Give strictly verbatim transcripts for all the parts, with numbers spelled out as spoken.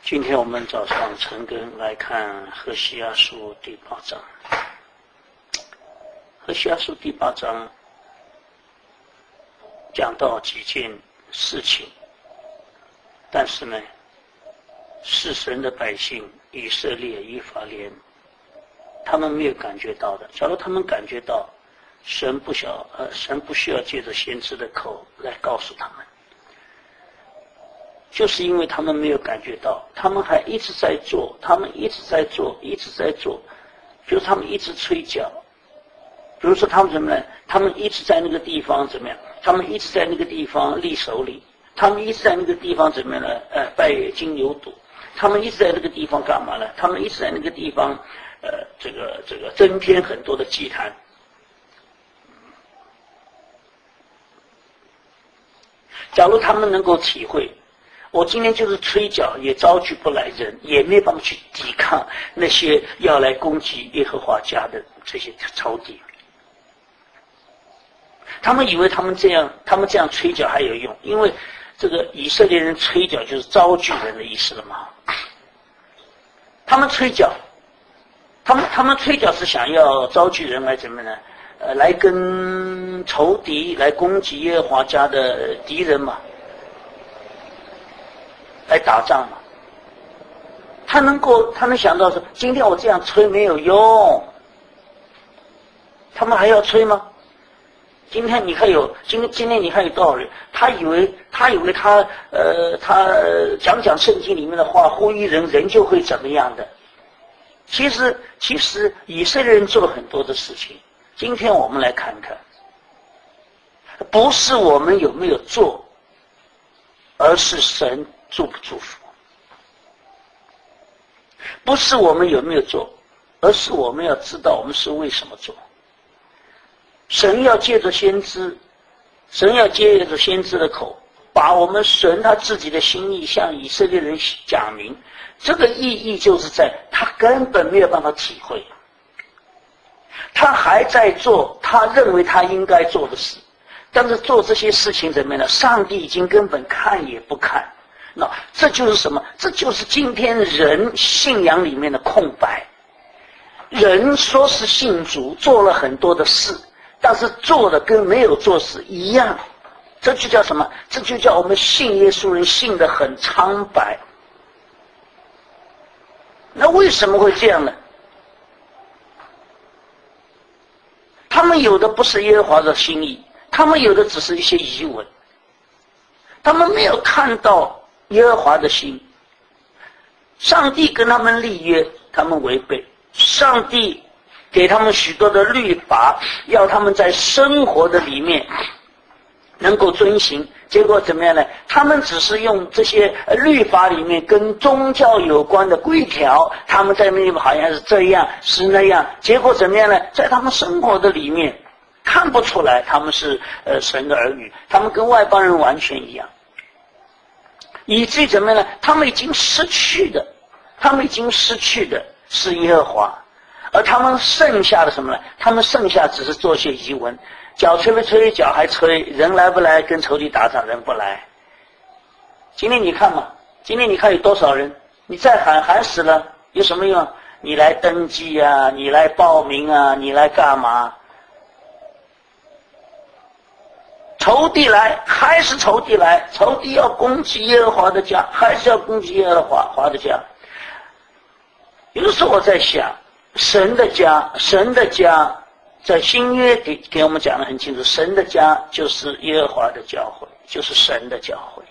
今天我们早上晨更来看何西阿书第八章。何西阿书第八章讲到几件事情，但是呢，是神的百姓以色列以法莲，他们没有感觉到的。假如他们感觉到，神不晓呃，神不需要借着先知的口来告诉他们。就是因为他们没有感觉到，他们还一直在做，他们一直在做，一直在做，比如他们一直吹角，比如说他们怎么呢？他们一直在那个地方怎么样？他们一直在那个地方立守礼，他们一直在那个地方怎么样呢？呃，拜金牛犊，他们一直在那个地方干嘛呢？他们一直在那个地方，呃，这个这个增添很多的祭坛。假如他们能够体会。我今天就是吹角，也招聚不来人，也没办法去抵抗那些要来攻击耶和华家的这些仇敌。他们以为他们这样，他们这样吹角还有用，因为这个以色列人吹角就是招聚人的意思了嘛。他们吹角，他们他们吹角是想要招聚人来怎么呢？呃，来跟仇敌来攻击耶和华家的敌人嘛。来打仗嘛，他能够，他能想到说，今天我这样吹没有用，他们还要吹吗？今天你看有，今今天你看有多少人？他以为他以为他呃，他讲讲圣经里面的话，呼吁人，人就会怎么样的？其实其实以色列人做了很多的事情。今天我们来看看，不是我们有没有做，而是神。祝不祝福？不是我们有没有做，而是我们要知道我们是为什么做。神要借着先知，神要借着先知的口，把我们神他自己的心意向以色列人讲明。这个意义就是在他根本没有办法体会，他还在做他认为他应该做的事，但是做这些事情怎么样呢？上帝已经根本看也不看。那这就是什么？这就是今天人信仰里面的空白。人说是信主，做了很多的事，但是做的跟没有做是一样。这就叫什么？这就叫我们信耶稣人信得很苍白。那为什么会这样呢？他们有的不是耶和华的心意，他们有的只是一些疑问，他们没有看到耶和华的心。上帝跟他们立约，他们违背。上帝给他们许多的律法，要他们在生活的里面能够遵行。结果怎么样呢？他们只是用这些律法里面跟宗教有关的规条，他们在那里好像是这样是那样，结果怎么样呢？在他们生活的里面看不出来他们是呃神的儿女，他们跟外邦人完全一样。以至于怎么样呢？他们已经失去的，他们已经失去的是耶和华，而他们剩下的什么呢？他们剩下只是做些疑问，脚吹不吹，脚还吹，人来不来，跟仇敌打仗，人不来。今天你看嘛，今天你看有多少人？你再喊喊死了有什么用？你来登记啊，你来报名啊，你来干嘛？仇敌来，还是仇敌来，仇敌要攻击耶和华的家，还是要攻击耶和华的家。有的时候我在想，神的家，神的家在新约给给我们讲得很清楚，神的家就是耶和华的教会，就是神的教会。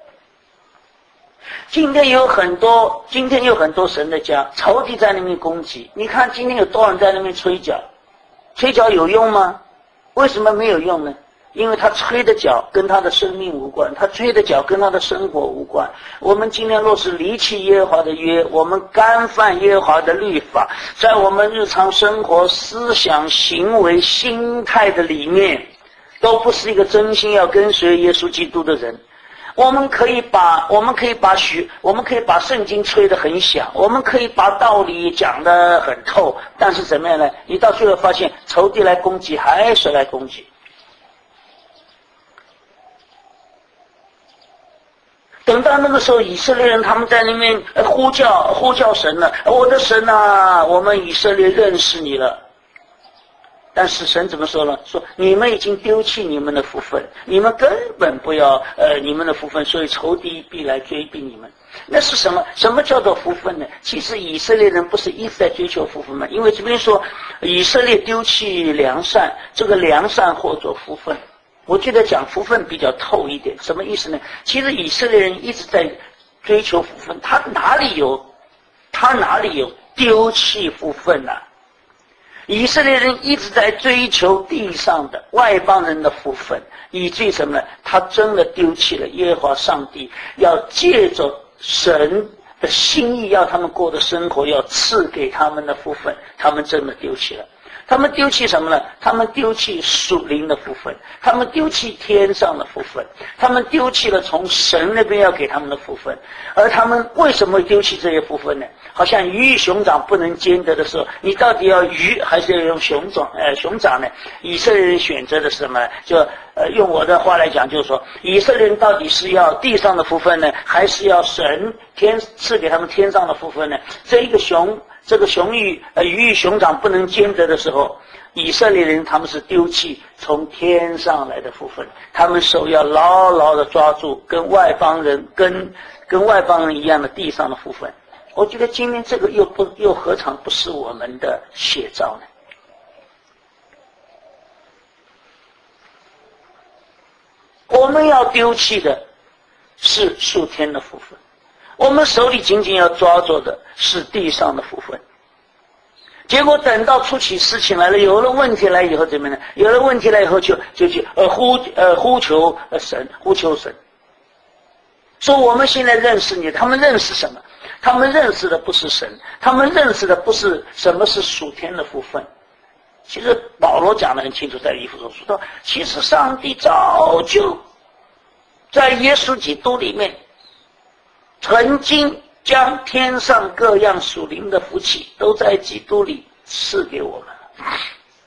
今天有很多，今天有很多神的家，仇敌在那边攻击。你看今天有多少人在那边吹角？吹角有用吗？为什么没有用呢？因为他吹的角跟他的生命无关，他吹的角跟他的生活无关。我们今天若是离弃耶和华的约，我们干犯耶和华的律法，在我们日常生活、思想、行为、心态的里面，都不是一个真心要跟随耶稣基督的人。我们可以把我们可以把许我们可以把圣经吹得很响，我们可以把道理讲得很透，但是怎么样呢？你到最后发现仇敌来攻击，还是来攻击。 等到那个时候，以色列人他们在那边呼叫呼叫神了，我的神啊，我们以色列认识你了。但是神怎么说呢？说你们已经丢弃你们的福分，你们根本不要呃你们的福分，所以仇敌必来追逼你们。那是什么？什么叫做福分呢？其实以色列人不是一直在追求福分吗？因为这边说以色列丢弃良善，这个良善或者福分。我觉得讲福分比较透一点，什么意思呢？其实以色列人一直在追求福分，他哪里有，他哪里有丢弃福分啊？以色列人一直在追求地上的外邦人的福分，以至于什么呢？他真的丢弃了耶和华上帝要借着神的心意要他们过的生活，要赐给他们的福分，他们真的丢弃了。他们丢弃什么呢？他们丢弃属灵的福分，他们丢弃天上的福分，他们丢弃了从神那边要给他们的福分。而他们为什么丢弃这些福分呢？好像鱼与熊掌不能兼得的时候，你到底要鱼还是要用熊掌？呃，熊掌呢？以色列人选择的是什么？就呃，用我的话来讲，就是说，以色列人到底是要地上的福分呢，还是要神天赐给他们天上的福分呢？这一个熊。这个熊与呃鱼与熊掌不能兼得的时候，以色列人他们是丢弃从天上来的福分，他们手要牢牢的抓住跟外邦人跟跟外邦人一样的地上的福分。我觉得今天这个又不又何尝不是我们的写照呢？我们要丢弃的是属天的福分，我们手里紧紧要抓住的是地上的福分。结果等到出起事情来了，有了问题来以后怎么样呢？有了问题来以后就就去呃呼呃呼求呃神，呼求神，说我们现在认识你。他们认识什么？他们认识的不是神，他们认识的不是什么是属天的福分。其实保罗讲得很清楚，在以弗所说到，其实上帝早就在耶稣基督里面曾经将天上各样属灵的福气都在基督里赐给我们了。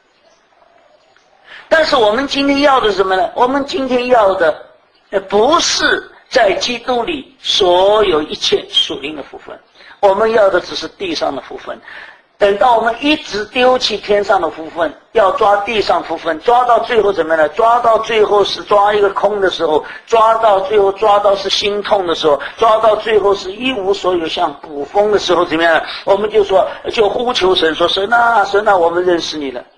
但是我们今天要的是什么呢？我们今天要的不是在基督里所有一切属灵的福分，我们要的只是地上的福分。等到我们一直丢弃天上的福分，要抓地上福分，抓到最后怎么样呢？抓到最后是抓一个空的时候，抓到最后抓到是心痛的时候，抓到最后是一无所有像捕风的时候怎么样呢？我们就说就呼求神，说神啊神啊，我们认识你了。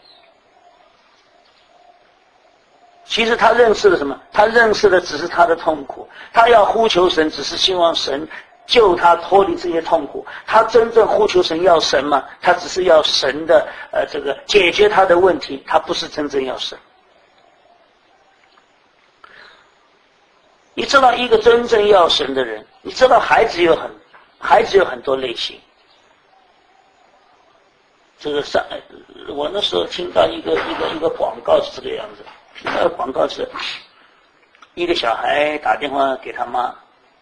其实他认识了什么？他认识的只是他的痛苦，他要呼求神只是希望神救他脱离这些痛苦。他真正呼求神要神吗？他只是要神的呃这个解决他的问题，他不是真正要神。你知道一个真正要神的人，你知道孩子有很孩子有很多类型。这个上我那时候听到一个一个一个广告是这个样子，那个广告是一个小孩打电话给他妈，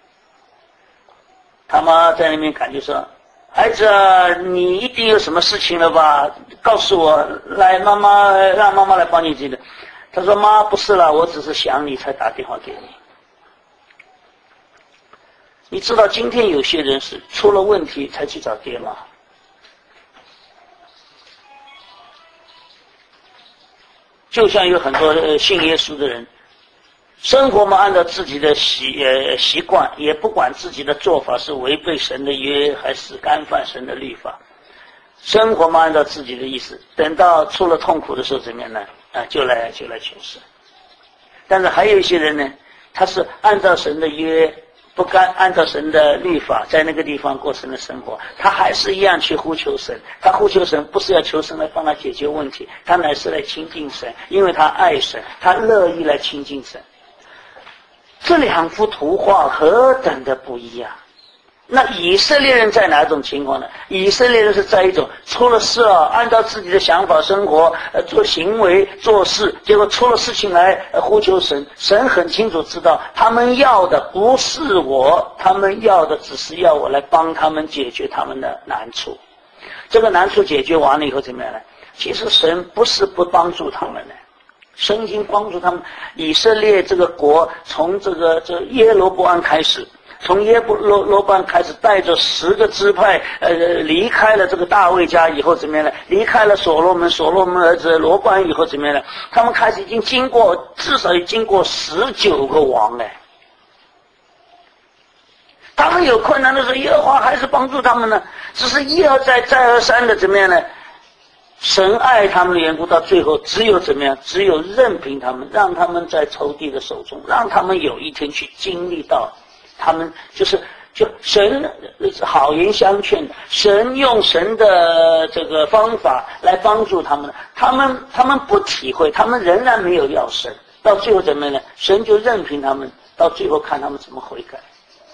他妈在那边感觉说，孩子啊，你一定有什么事情了吧，告诉我，来妈妈让妈妈来帮你记得。他说妈不是啦，我只是想你才打电话给你。你知道今天有些人是出了问题才去找爹妈，就像有很多呃信耶稣的人，生活嘛按照自己的习呃习惯，也不管自己的做法是违背神的约还是干犯神的律法，生活嘛按照自己的意思，等到出了痛苦的时候怎么样呢？啊，就来就来求神。但是还有一些人呢，他是按照神的约，不干按照神的律法，在那个地方过神的生活，他还是一样去呼求神。他呼求神不是要求神来帮他解决问题，他乃是来亲近神，因为他爱神，他乐意来亲近神。这两幅图画何等的不一样。那以色列人在哪种情况呢？以色列人是在一种出了事啊，按照自己的想法生活，呃，做行为做事，结果出了事情来，呃，呼求神。神很清楚知道他们要的不是我，他们要的只是要我来帮他们解决他们的难处。这个难处解决完了以后怎么样呢？其实神不是不帮助他们的，神已经帮助他们。以色列这个国从这个这个耶罗波安开始， 从耶布罗罗班开始，带着十个支派，呃，离开了这个大卫家以后怎么样呢？离开了所罗门，所罗门儿子罗班以后怎么样呢？他们开始已经经过，至少已经过十九个王哎。他们有困难的时候，耶和华还是帮助他们呢，只是一而再，再而三的怎么样呢？神爱他们的缘故，到最后只有怎么样？只有任凭他们，让他们在仇敌的手中，让他们有一天去经历到，他们就是就神好言相劝，神用神的这个方法来帮助他们，他们他们不体会，他们仍然没有要神，到最后怎么样呢？神就任凭他们，到最后看他们怎么悔改。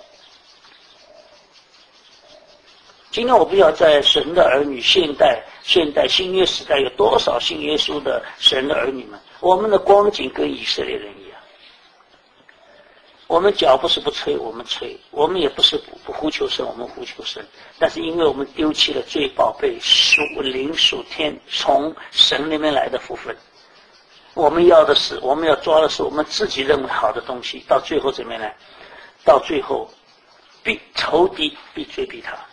今天我不知道在神的儿女，现代现代新约时代有多少信耶稣的神的儿女们，我们的光景跟以色列人一样。我们脚不是不吹，我们吹；我们也不是不不呼求神，我们呼求神。但是因为我们丢弃了最宝贝属灵属天从神那边来的福分，我们要的是，我们要抓的是我们自己认为好的东西，到最后怎么样呢？到最后必仇敌必追逼他。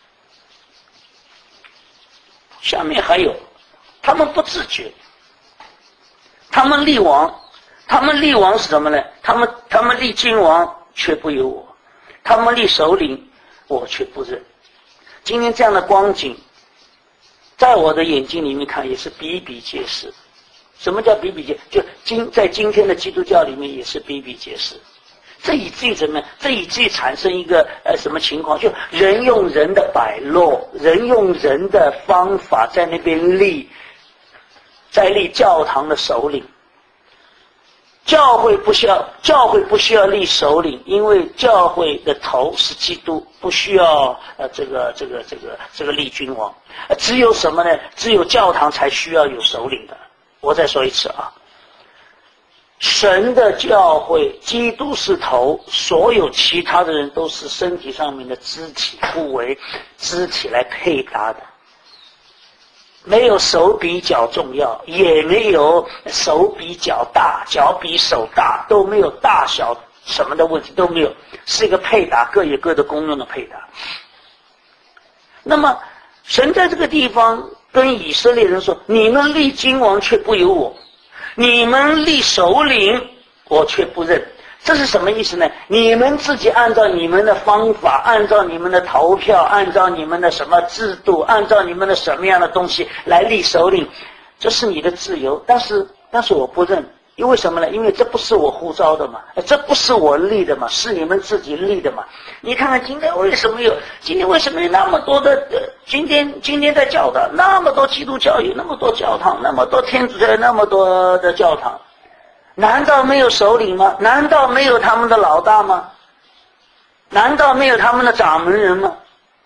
下面还有，他们不自觉，他们立王，他们立王是什么呢？他们他们立君王却不由我，他们立首领我却不认。今天这样的光景，在我的眼睛里面看也是比比皆是。什么叫比比皆？就今在今天的基督教里面也是比比皆是。这以至于怎么样？这以至于产生一个呃什么情况？就人用人的摆落，人用人的方法在那边立，在立教堂的首领。教会不需要，教会不需要立首领，因为教会的头是基督，不需要呃这个这个这个这个立君王。呃，只有什么呢？只有教堂才需要有首领的。我再说一次啊。神的教会，基督是头，所有其他的人都是身体上面的肢体部位，肢体来配搭的。没有手比脚重要，也没有手比脚大，脚比手大，都没有大小什么的问题，都没有，是一个配搭，各有各的功用的配搭。那么，神在这个地方跟以色列人说：“你们立君王却不由我。”你们立首领，我却不认。这是什么意思呢？你们自己按照你们的方法，按照你们的投票，按照你们的什么制度，按照你们的什么样的东西来立首领，这是你的自由。但是，但是我不认，因为什么呢？因为这不是我呼召的嘛，这不是我立的嘛，是你们自己立的嘛。你看看今天为什么有？今天为什么有那么多的？呃、今天今天在教导那么多基督教有那么多教堂，那么多天主教那么多的教堂，难道没有首领吗？难道没有他们的老大吗？难道没有他们的掌门人吗？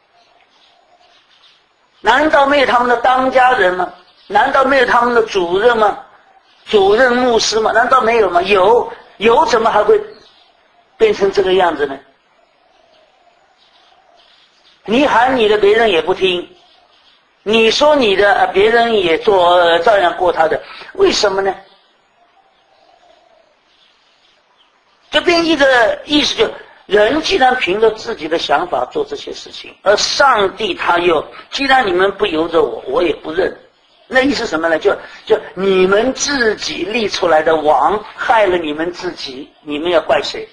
难道没有他们的当家人吗？难道没有他们的主任吗？主任牧师吗？难道没有吗？有，有怎么还会变成这个样子呢？你喊你的，别人也不听；你说你的，别人也做，呃、照样过他的。为什么呢？这边一个意思就，人既然凭着自己的想法做这些事情，而上帝他又，既然你们不由着我，我也不认。那意思什么呢？就就你们自己立出来的王害了你们自己，你们要怪谁？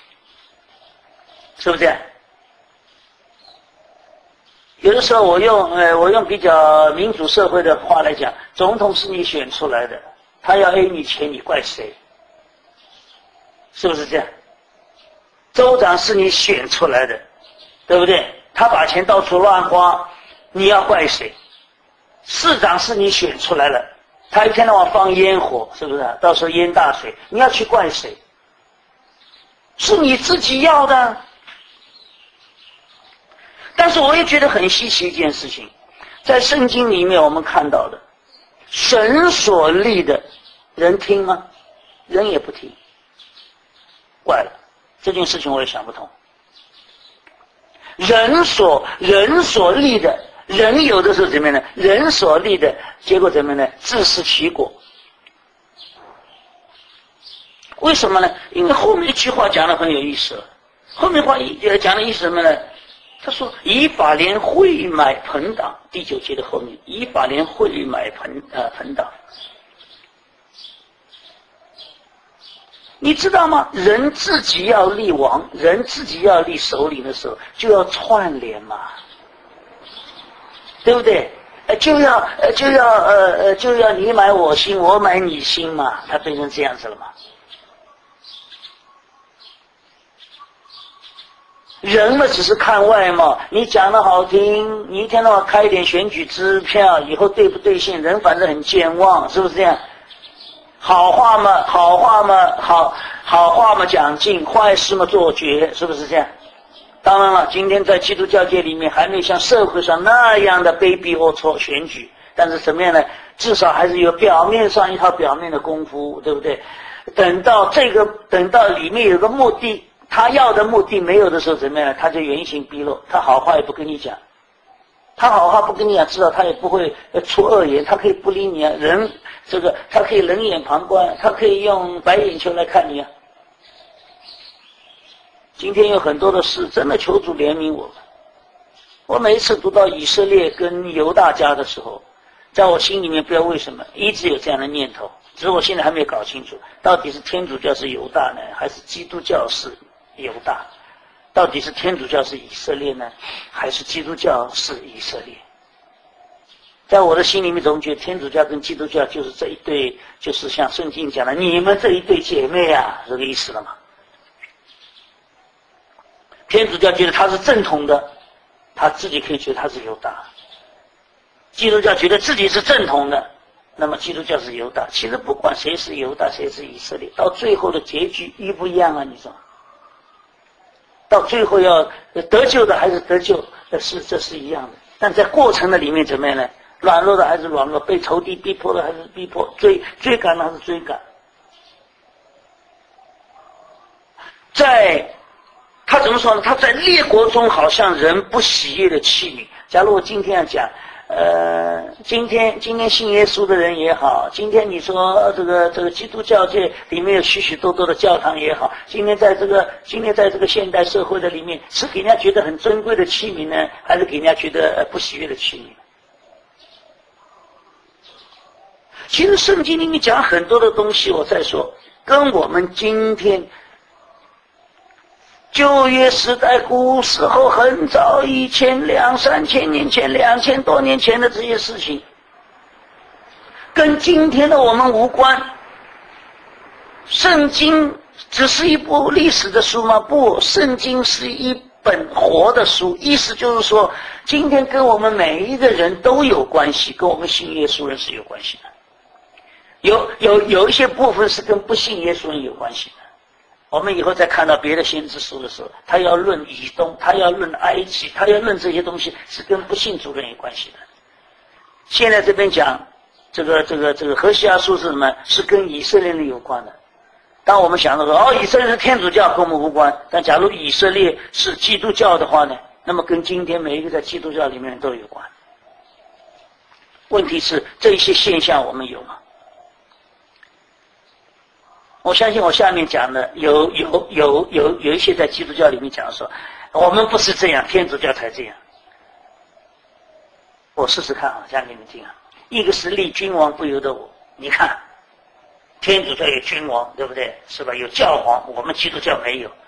是不是这样？有的时候我用呃我用比较民主社会的话来讲，总统是你选出来的，他要 A 你钱，你怪谁？是不是这样？州长是你选出来的，对不对？他把钱到处乱花，你要怪谁？市长是你选出来了，他一天到晚放烟火，是不是？到时候淹大水，你要去怪谁？是你自己要的。但是我也觉得很稀奇一件事情，在圣经里面我们看到的，神所立的人听吗？人也不听。怪了，这件事情我也想不通。人所人所立的，人有的时候怎么样呢？人所立的结果怎么样呢？自食其果。为什么呢？因为后面一句话讲得很有意思了。 后面话呃讲的意思什么呢？他说以法莲会买朋党，第九节的后面，以法莲会买朋呃朋党。你知道吗？人自己要立王，人自己要立首领的时候，就要串联嘛，对不对？呃，就要呃就要呃呃就要你买我心，我买你心嘛，它变成这样子了嘛。人嘛，只是看外貌，你讲的好听，你一天到晚开一点选举支票，以后兑不兑现，人反正很健忘，是不是这样？好话嘛，好话嘛，好好话嘛讲尽，坏事嘛做绝，是不是这样？当然了，今天在基督教界里面还没有像社会上那样的卑鄙龌龊选举，但是怎么样呢？至少还是有表面上一套表面的功夫，对不对？等到这个，等到里面有个目的，他要的目的没有的时候，怎么样？他就原形毕露，他好话也不跟你讲。他好话不跟你讲，至少他也不会出恶言，他可以不理你啊。人这个他可以冷眼旁观，他可以用白眼球来看你啊。今天有很多的事，真的求主怜悯我们。我每一次读到以色列跟犹大家的时候，在我心里面不知道为什么一直有这样的念头，只是我现在还没有搞清楚，到底是天主教是犹大呢，还是基督教是犹大？到底是天主教是以色列呢，还是基督教是以色列？在我的心里面总觉得天主教跟基督教就是这一对，就是像圣经讲的你们这一对姐妹啊，这个意思了嘛。天主教觉得他是正统的，他自己可以觉得他是犹大。基督教觉得自己是正统的，那么基督教是犹大。其实不管谁是犹大谁是以色列，到最后的结局一不一样啊，你说到最后要得救的还是得救，是这是一样的。但在过程的里面怎么样呢？软弱的还是软弱，被仇敌逼迫的还是逼迫，追追赶的还是追赶。在他怎么说呢？他在列国中好像人不喜悦的器皿。假如我今天要讲，呃，今天今天信耶稣的人也好，今天你说这个这个基督教界里面有许许多多的教堂也好，今天在这个今天在这个现代社会的里面，是给人家觉得很尊贵的器皿呢，还是给人家觉得不喜悦的器皿？其实圣经里面讲很多的东西，我再说，跟我们今天旧约时代古时候很早以前两三千年前两千多年前的这些事情，跟今天的我们无关。圣经只是一部历史的书吗？不，圣经是一本活的书，意思就是说今天跟我们每一个人都有关系，跟我们信耶稣人是有关系的。有有有一些部分是跟不信耶稣人有关系的。我们以后再看到别的先知书的时候，他要论以东，他要论埃及，他要论这些东西是跟不信主人有关系的。现在这边讲这个这个这个何西阿书是什么？是跟以色列人有关的。当我们想到说哦，以色列是天主教跟我们无关，但假如以色列是基督教的话呢，那么跟今天每一个在基督教里面都有关。问题是这一些现象我们有吗？我相信我下面讲的有有有有有一些在基督教里面讲说，我们不是这样，天主教才这样。我试试看啊，讲给你们听啊。一个是立君王不由得我，你看，天主教有君王，对不对？是吧？有教皇，我们基督教没有。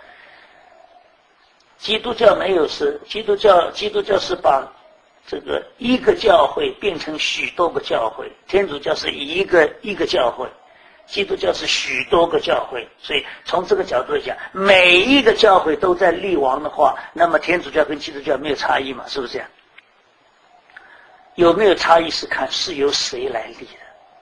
基督教没有是基督教，基督教是把这个一个教会变成许多个教会，天主教是一个一个教会。基督教是许多个教会，所以从这个角度来讲，每一个教会都在立王的话，那么天主教跟基督教没有差异嘛？是不是这样？有没有差异是看是由谁来立的。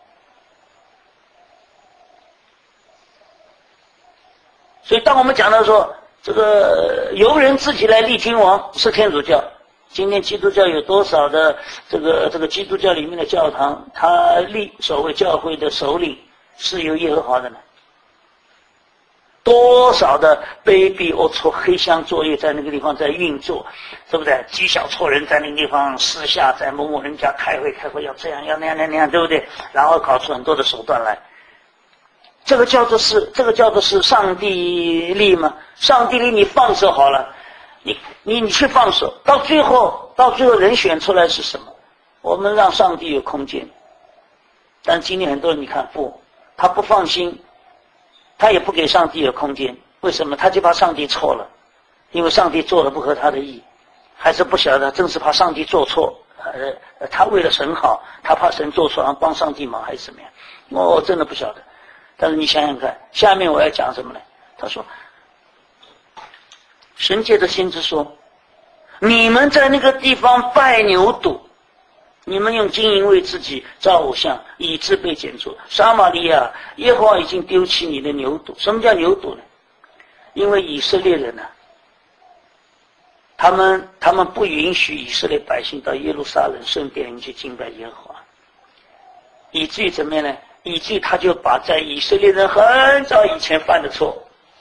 所以当我们讲到说这个由人自己来立君王是天主教，今天基督教有多少的这个这个基督教里面的教堂，他立所谓教会的首领是由耶和华的呢？多少的卑鄙龌龊黑箱作业在那个地方在运作，对不对？极小撮人在那个地方私下在某某人家开会开会，要这样要那样那样，对不对？然后搞出很多的手段来。 这个叫做是，这个叫做是上帝力吗？上帝力你放手好了，你你你去放手，到最后到最后人选出来是什么？我们让上帝有空间。但今天很多人你看不，他不放心，他也不给上帝有空间。为什么？他就怕上帝错了，因为上帝做了不合他的意，还是不晓得，正是怕上帝做错。呃，他为了神好，他怕神做错，然后帮上帝忙还是怎么样？我、哦、真的不晓得。但是你想想看，下面我要讲什么呢？他说，神借着先知说，你们在那个地方拜牛犊，你们用金银为自己造偶像，以致被剪除。撒玛利亚，耶和华已经丢弃你的牛犊。什么叫牛犊呢？因为以色列人呢、啊，他们他们不允许以色列百姓到耶路撒冷圣殿里去敬拜耶和华，以至于怎么样呢？以至于他就把在以色列人很早以前犯的错，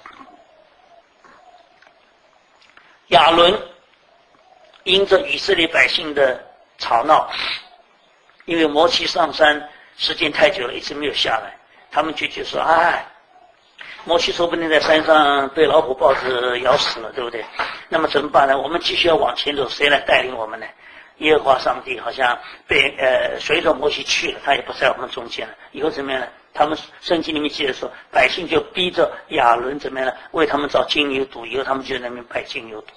亚伦因着以色列百姓的吵闹，因为摩西上山时间太久了，一直没有下来，他们就觉得说，哎，摩西说不定在山上被老虎豹子咬死了，对不对？那么怎么办呢？我们继续要往前走，谁来带领我们呢？耶和华上帝好像被呃随着摩西去了，他也不在我们中间了。以后怎么样呢？他们圣经里面记得说，百姓就逼着亚伦怎么样呢？为他们造金牛犊，以后他们就在那边拜金牛犊。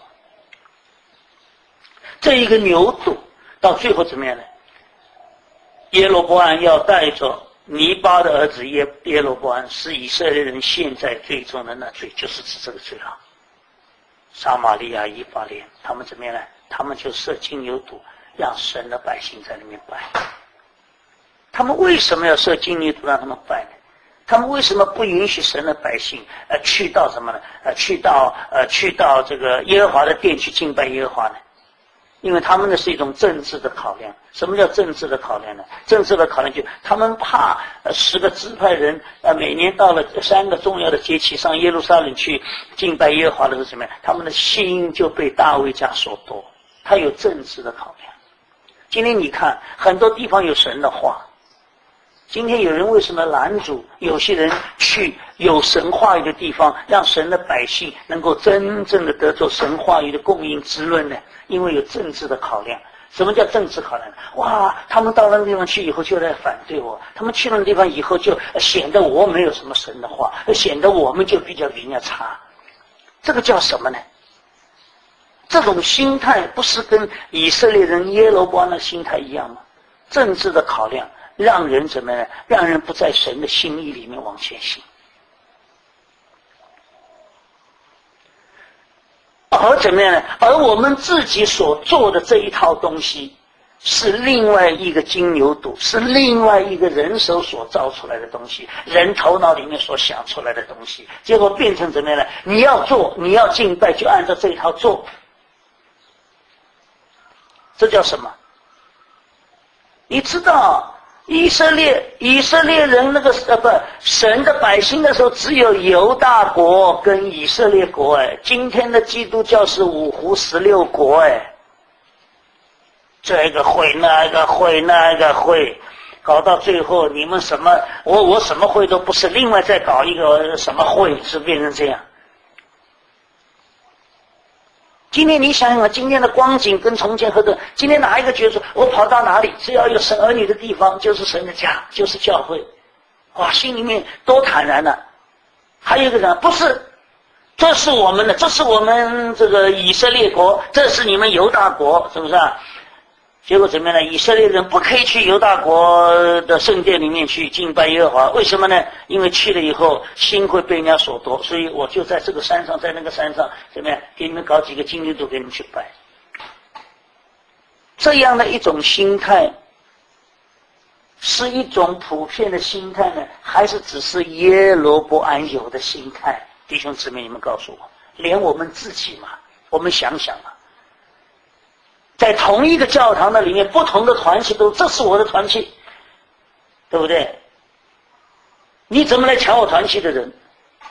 这一个牛犊到最后怎么样呢？耶罗波安要带着尼巴的儿子耶耶罗波安，是以色列人现在最重的那罪，就是指这个罪了。撒玛利亚、以法莲，他们怎么样呢？他们就设金牛犊，让神的百姓在里面拜。他们为什么要设金牛犊让他们拜呢？他们为什么不允许神的百姓呃去到什么呢？呃去到呃去到这个耶和华的殿去敬拜耶和华呢？因为他们的是一种政治的考量。什么叫政治的考量呢？政治的考量就他们怕呃十个支派人呃每年到了三个重要的节期上耶路撒冷去敬拜耶和华的时候怎么样？他们的心就被大卫家所夺。他有政治的考量。今天你看很多地方有神的话，今天有人为什么拦阻有些人去有神话语的地方，让神的百姓能够真正的得着神话语的供应滋润呢？因为有政治的考量。什么叫政治考量？哇，他们到那个地方去以后就来反对我，他们去那个地方以后就显得我没有什么神的话，显得我们就比较比人家差。这个叫什么呢？这种心态不是跟以色列人耶罗波安的心态一样吗？政治的考量让人怎么样？让人不在神的心意里面往前行。而怎么样呢？而我们自己所做的这一套东西是另外一个金牛犊，是另外一个人手所造出来的东西，人头脑里面所想出来的东西，结果变成怎么样呢？你要做，你要敬拜，就按照这一套做。这叫什么？你知道以色列以色列人那个呃不神的百姓的时候，只有犹大国跟以色列国哎，今天的基督教是五胡十六国哎，这个会那个会那个会，搞到最后你们什么我我什么会都不是，另外再搞一个什么会，是变成这样。今天你想想，今天的光景跟从前和的，今天哪一个觉得说我跑到哪里，只要有神儿女的地方，就是神的家，就是教会，哇，心里面多坦然呢、啊。还有一个人不是，这是我们的，这是我们这个以色列国，这是你们犹大国，是不是啊？结果怎么样呢？以色列人不可以去犹大国的圣殿里面去敬拜耶和华，为什么呢？因为去了以后心会被人家所夺，所以我就在这个山上，在那个山上怎么样，给你们搞几个金牛犊给你们去拜。这样的一种心态是一种普遍的心态呢，还是只是耶罗波安有的心态？弟兄姊妹，你们告诉我，连我们自己嘛，我们想想啊，在同一个教堂的里面，不同的团契都，这是我的团契，对不对？你怎么来抢我团契的人？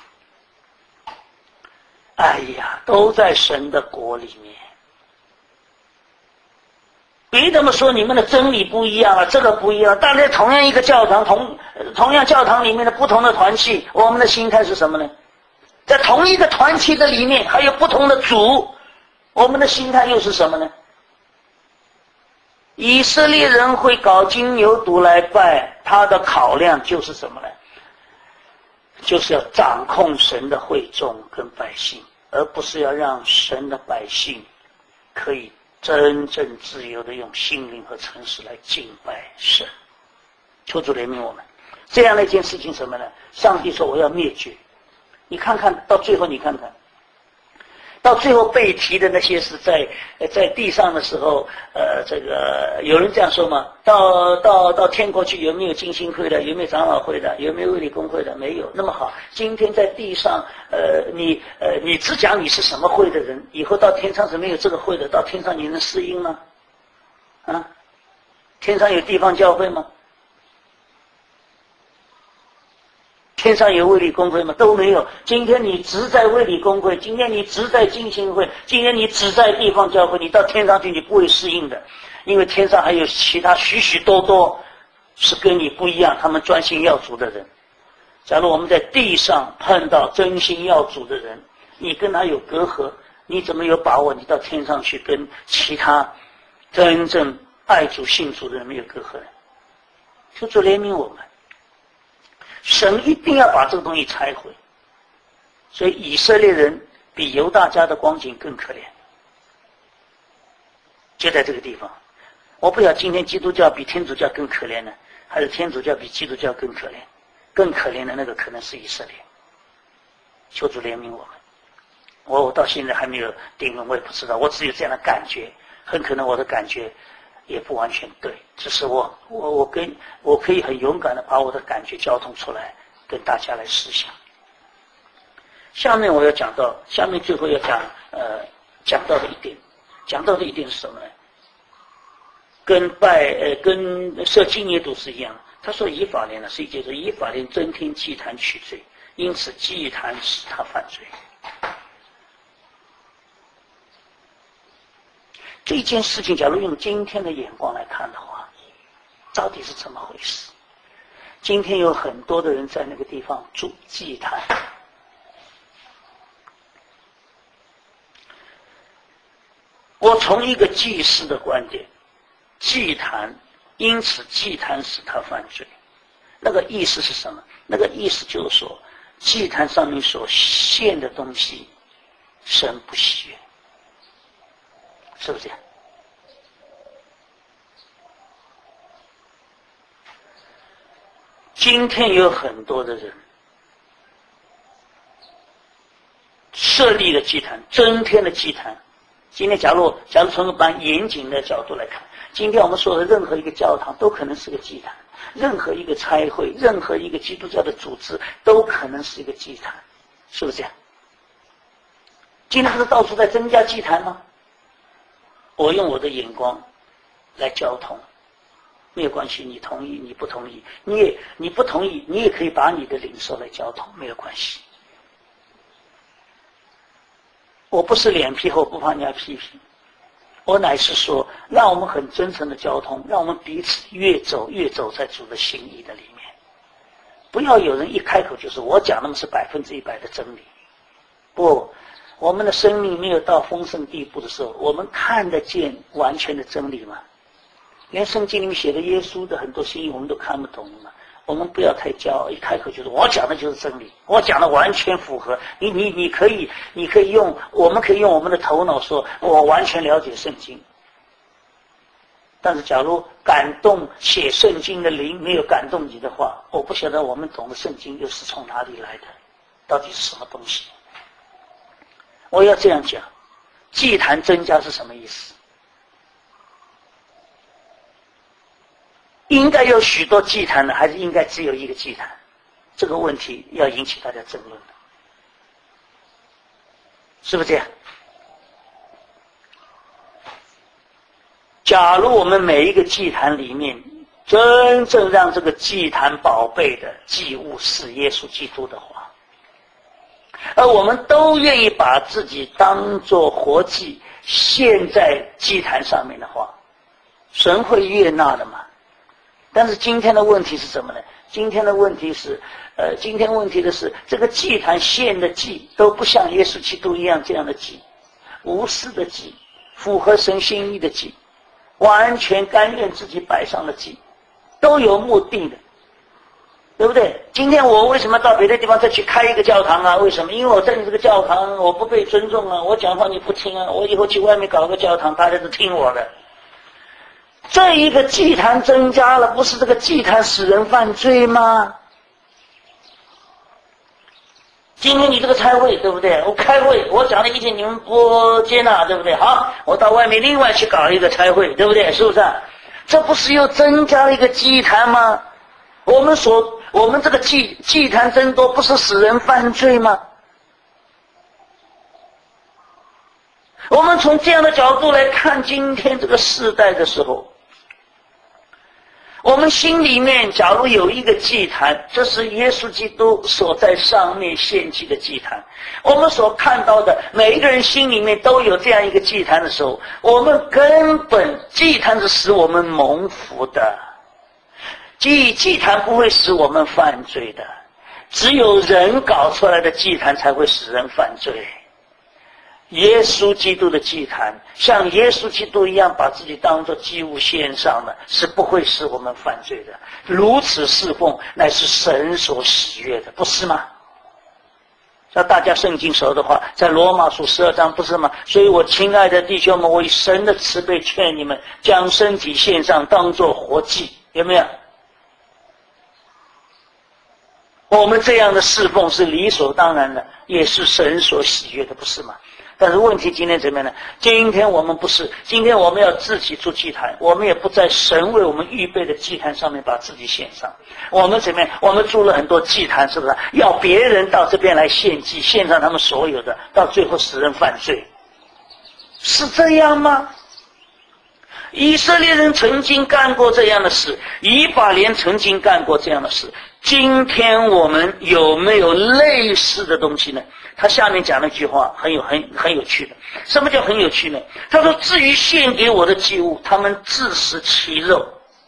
哎呀，都在神的国里面。别这么说，你们的真理不一样啊，这个不一样。大家同样一个教堂，同同样教堂里面的不同的团契，我们的心态是什么呢？在同一个团契的里面还有不同的主，我们的心态又是什么呢？以色列人会搞金牛犊来拜，他的考量就是什么呢？就是要掌控神的会众跟百姓，而不是要让神的百姓可以真正自由的用心灵和诚实来敬拜神。求主怜悯我们。这样的一件事情什么呢？上帝说我要灭绝。你看看到最后，你看看到最后被提的那些是在在地上的时候，呃，这个有人这样说吗？到到到天国去，有没有浸信会的？有没有长老会的？有没有卫理公会的？没有。那么好，今天在地上，呃，你呃你只讲你是什么会的人，以后到天上是没有这个会的，到天上你能适应吗？啊，天上有地方教会吗？天上有卫理公会吗？都没有。今天你只在卫理公会，今天你只在浸信会，今天你只在地方教会，你到天上去你不会适应的，因为天上还有其他许许多多是跟你不一样，他们专心要主的人。假如我们在地上碰到真心要主的人，你跟他有隔阂，你怎么有把握你到天上去跟其他真正爱主信主的人没有隔阂呢？求主怜悯我们。神一定要把这个东西拆毁，所以以色列人比犹大家的光景更可怜，就在这个地方。我不晓得今天基督教比天主教更可怜呢，还是天主教比基督教更可怜？更可怜的那个可能是以色列。求主怜悯我们。我我到现在还没有定论，我也不知道，我只有这样的感觉，很可能我的感觉也不完全对，只是我我我跟我可以很勇敢的把我的感觉交通出来，跟大家来思想。下面我要讲到，下面最后要讲呃讲到的一点，讲到的一点是什么呢？跟拜呃跟设金牛犊是一样的。他说以法莲呢，是就是以法莲增添祭坛取罪，因此祭坛使他犯罪。这件事情假如用今天的眼光来看的话，到底是怎么回事？今天有很多的人在那个地方筑祭坛，我从一个祭司的观点，祭坛因此祭坛使他犯罪，那个意思是什么？那个意思就是说，祭坛上面所献的东西神不喜悦，是不是这样？今天有很多的人设立了祭坛，增添了祭坛。今天假如假如从一般严谨的角度来看，今天我们说的任何一个教堂都可能是个祭坛，任何一个差会，任何一个基督教的组织都可能是一个祭坛，是不是这样？今天不是到处在增加祭坛吗？我用我的眼光来交通，没有关系，你同意你不同意，你也你不同意，你也可以把你的领受来交通，没有关系。我不是脸皮厚，不怕人家批评，我乃是说，让我们很真诚的交通，让我们彼此越走越走在主的心意的里面。不要有人一开口就是我讲那么是百分之一百的真理，不，我们的生命没有到丰盛地步的时候，我们看得见完全的真理吗？连圣经里面写的耶稣的很多心意我们都看不懂嘛。我们不要太骄傲，一开口就是我讲的就是真理，我讲的完全符合你，你你可以，你可以用，我们可以用我们的头脑说，我完全了解圣经。但是，假如感动写圣经的灵没有感动你的话，我不晓得我们懂的圣经又是从哪里来的，到底是什么东西？我要这样讲，祭坛增加是什么意思？应该有许多祭坛呢，还是应该只有一个祭坛？这个问题要引起大家争论的，是不是这样？假如我们每一个祭坛里面真正让这个祭坛宝贝的祭物是耶稣基督的话，而我们都愿意把自己当作活祭献在祭坛上面的话，神会悦纳的吗？但是今天的问题是什么呢？ 今天的问题是，呃，今天问题的是，这个祭坛献的祭都不像耶稣基督一样这样的祭，无私的祭，符合神心意的祭，完全甘愿自己摆上的祭，都有目的的，对不对？今天我为什么到别的地方再去开一个教堂啊？为什么？因为我在你这个教堂我不被尊重啊，我讲话你不听啊，我以后去外面搞个教堂，大家都听我的。这一个祭坛增加了，不是这个祭坛使人犯罪吗？今天你这个开会，对不对？我开会，我讲的意见你们不接纳，对不对？好，我到外面另外去搞一个开会，对不对？是不是？这不是又增加了一个祭坛吗？我们所我们这个祭祭坛增多，不是使人犯罪吗？我们从这样的角度来看今天这个世代的时候，我们心里面假如有一个祭坛，这是耶稣基督所在上面献祭的祭坛，我们所看到的每一个人心里面都有这样一个祭坛的时候，我们根本祭坛是使我们蒙福的，祭祭坛不会使我们犯罪的，只有人搞出来的祭坛才会使人犯罪。耶稣基督的祭坛，像耶稣基督一样把自己当作祭物献上的，是不会使我们犯罪的。如此侍奉乃是神所喜悦的，不是吗？像大家圣经熟的话，在罗马书十二章不是吗？所以我亲爱的弟兄们，我以神的慈悲劝你们，将身体献上，当作活祭，有没有？我们这样的侍奉是理所当然的，也是神所喜悦的，不是吗？但是问题今天怎么样呢？今天我们不是，今天我们要自己筑祭坛，我们也不在神为我们预备的祭坛上面把自己献上。我们怎么样？我们筑了很多祭坛，是不是？要别人到这边来献祭，献上他们所有的，到最后使人犯罪，是这样吗？以色列人曾经干过这样的事，以法莲曾经干过这样的事，今天我们有没有类似的东西呢？他下面讲了一句话很有很很有趣的。什么叫很有趣呢？他说，至于献给我的祭物，他们自食其肉，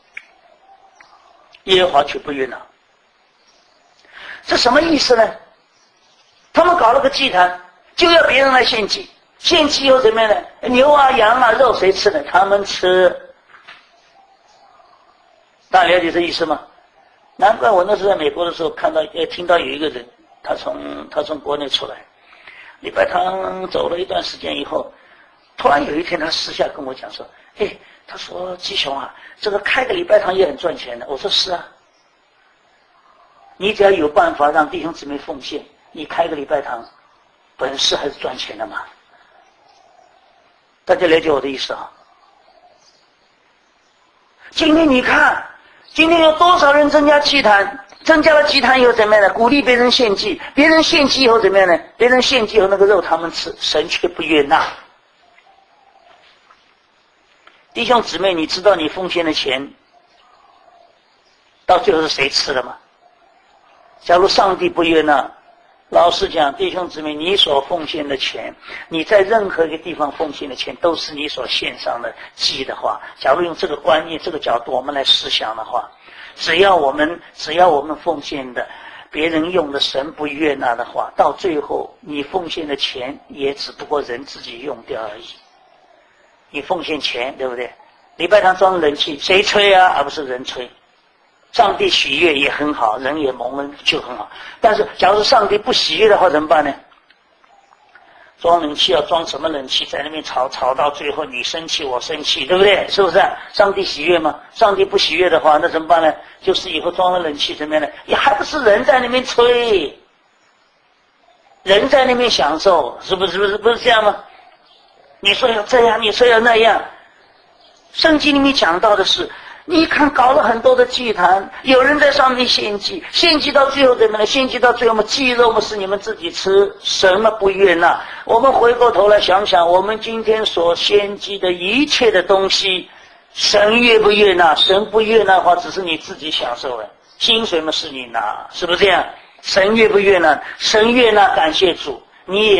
耶和华却不悦纳。这什么意思呢？他们搞了个祭坛，就要别人来献祭，献祭以后怎么样呢？牛啊羊啊肉谁吃呢？他们吃。大家了解这意思吗？难怪我那时候在美国的时候看到呃听到有一个人，他从他从国内出来，礼拜堂走了一段时间以后，突然有一天他私下跟我讲说，哎，他说基雄啊，这个开个礼拜堂也很赚钱的。我说是啊，你只要有办法让弟兄姊妹奉献，你开个礼拜堂本事还是赚钱的嘛。大家了解我的意思啊？今天你看，今天有多少人增加祭坛？增加了祭坛以后怎么样呢？鼓励别人献祭，别人献祭以后怎么样呢？别人献祭以后那个肉他们吃，神却不悦纳。弟兄姊妹，你知道你奉献的钱到最后是谁吃的吗？假如上帝不悦纳，老实讲，弟兄姊妹，你所奉献的钱，你在任何一个地方奉献的钱，都是你所献上的祭的话，假如用这个观念、这个角度我们来思想的话，只要我们只要我们奉献的别人用的神不悦纳的话，到最后你奉献的钱也只不过人自己用掉而已。你奉献钱，对不对？礼拜堂装冷气，谁吹啊？而不是人吹。上帝喜悦也很好，人也蒙恩就很好。但是假如上帝不喜悦的话怎么办呢？装冷气要装什么冷气？在那边吵吵到最后你生气我生气，对不对？是不是？上帝喜悦吗？上帝不喜悦的话那怎么办呢？就是以后装了冷气怎么样呢？也还不是人在那边吹，人在那边享受，是不是？是不是不是这样吗？你说要这样，你说要那样，圣经里面讲到的是，你看搞了很多的祭坛，有人在上面献祭，献祭到最后怎么样？献祭到最后嘛，祭肉嘛是你们自己吃，什么不悦纳？我们回过头来想想，我们今天所献祭的一切的东西，神悦不悦纳？神不悦纳的话，只是你自己享受了，薪水嘛是你拿，是不是这样？神悦不悦纳？神悦纳，感谢主，你也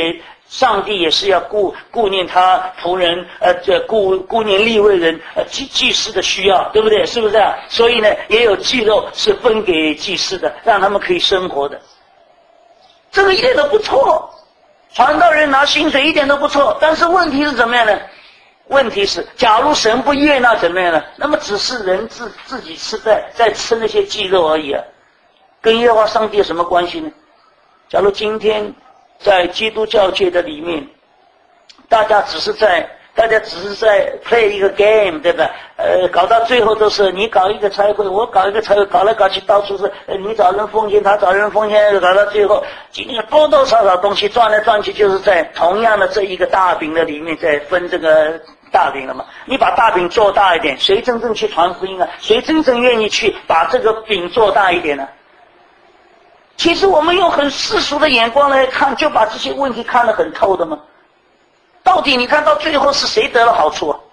上帝也是要顾顾念他仆人，呃，这顾顾念利未人，呃，祭祭司的需要，对不对？是不是啊？所以呢，也有祭肉是分给祭司的，让他们可以生活的。这个一点都不错，传道人拿薪水一点都不错。但是问题是怎么样呢？问题是，假如神不悦纳怎么样呢？那么只是人自自己吃在在吃那些祭肉而已啊，跟耶和华上帝有什么关系呢？假如今天在基督教界的里面，大家只是在大家只是在 play 一个 game， 对吧？呃，搞到最后都是你搞一个差会，我搞一个差会，搞来搞去到处是，呃，你找人奉献，他找人奉献，搞到最后，今天多多少少东西转来转去，就是在同样的这一个大饼的里面在分这个大饼了嘛。你把大饼做大一点，谁真正去传福音啊？谁真正愿意去把这个饼做大一点呢？其实我们用很世俗的眼光来看，就把这些问题看得很透的吗？到底你看到最后是谁得了好处啊？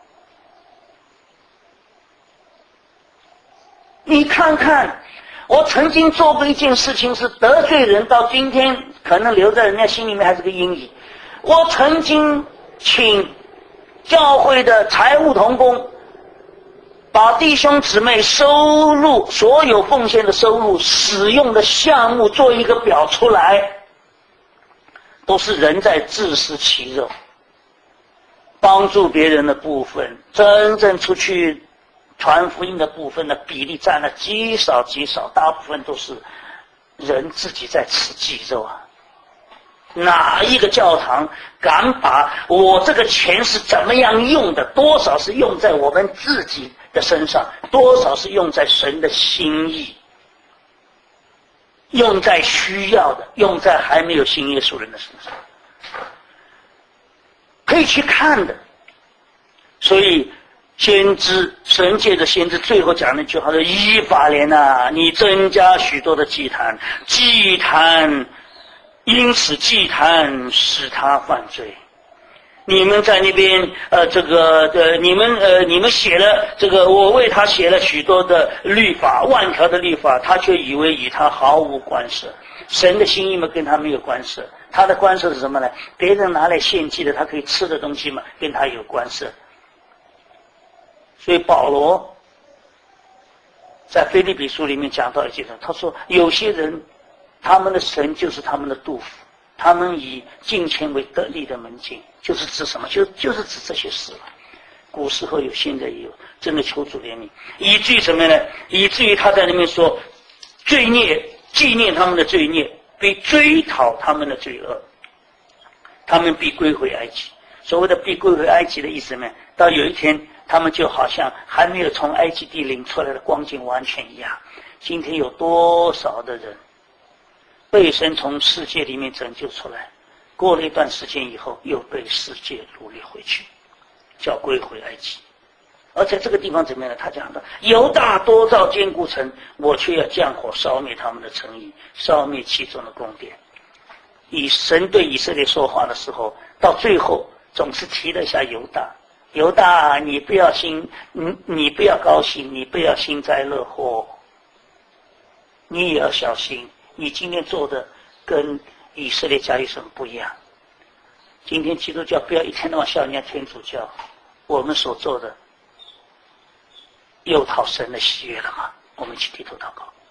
你看看，我曾经做过一件事情是得罪人，到今天可能留在人家心里面还是个阴影。我曾经请教会的财务同工把弟兄姊妹收入所有奉献的收入使用的项目做一个表出来，都是人在自食其肉，帮助别人的部分，真正出去传福音的部分的比例占了极少极少，大部分都是人自己在吃鸡肉啊。哪一个教堂敢把我这个钱是怎么样用的，多少是用在我们自己的身上，多少是用在神的心意，用在需要的，用在还没有信耶稣人的身上，可以去看的。所以先知神界的先知最后讲那句话说：以法莲啊，你增加许多的祭坛，祭坛因此祭坛使他犯罪。你们在那边呃这个呃你们呃你们写了这个，我为他写了许多的律法，万条的律法，他却以为与他毫无关涉。神的心意嘛，跟他没有关涉。他的关涉是什么呢？别人拿来献祭的，他可以吃的东西嘛，跟他有关涉。所以保罗在腓立比书里面讲到一件事，他说有些人他们的神就是他们的杜甫，他们以金钱为得利的门径，就是指什么？就就是指这些事了。古时候有，现在也有，真的求主怜悯，以至于什么呢？以至于他在那边说，罪孽纪念他们的罪孽，必追讨他们的罪恶，他们必归回埃及。所谓的必归回埃及的意思呢，到有一天他们就好像还没有从埃及地领出来的光景完全一样。今天有多少的人被神从世界里面拯救出来，过了一段时间以后又被世界掳掠回去，叫归回埃及。而在这个地方怎么样呢？他讲的犹大多造坚固城，我却要降火烧灭他们的城邑，烧灭其中的宫殿。以神对以色列说话的时候，到最后总是提了一下犹大。犹大，你不要心，你你不要高兴，你不要幸灾乐祸，你也要小心。你今天做的跟以色列家有什么不一样？今天基督教不要一天到晚笑人家天主教，我们所做的又讨神的喜悦了吗？我们一起低头祷告。